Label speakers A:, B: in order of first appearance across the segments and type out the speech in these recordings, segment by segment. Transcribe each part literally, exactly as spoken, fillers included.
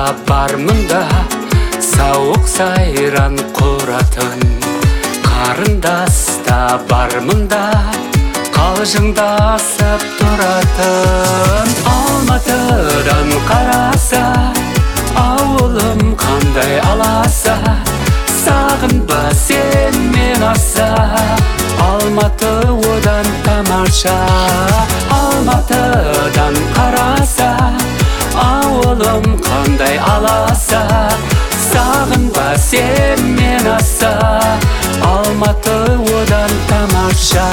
A: бар мұнда сауық сайран құратын, қарындаста бар мұнда қалжыңдасып тұратын. Алматыдан қараса ауылым қандай аласа, сағынба сен мен аса. Алматы одан тамаша. Алматыдан қараса ауылым қандай аласа, сағынба сен мен аса. Алматы одан тамаша.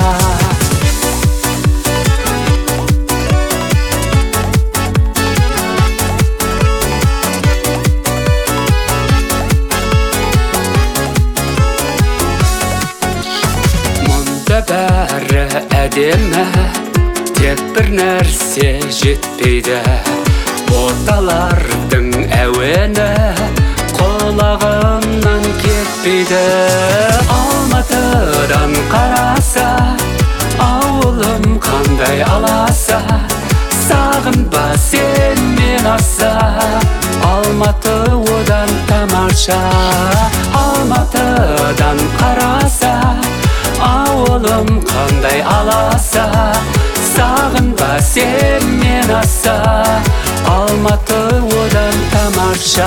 A: Мұнда бәрі әдемі, тек бір нәрсе жетпейді. Боталардың әуені құлағымнан кетпейді. Алматыдан қараса ауылым қандай аласа, сағынба сен мен аса. Алматы одан тамаша. Алматыдан қараса ауылым қандай аласа, сағынба сен мен аса. Алматы одан тамаша.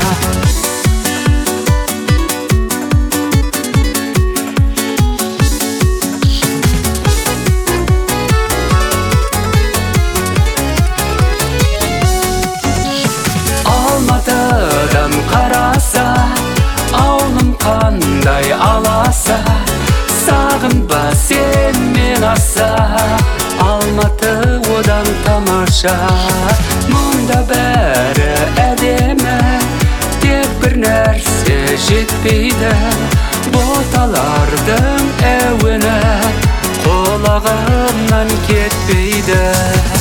A: Алматыдан қараса ауылым қандай аласа, сағынба сен мен аса. Алматы одан тамаша. Мұнда бәрі әдемі, тек бір нәрсе жетпейді. Боталардың әуені құлағымнан кетпейді.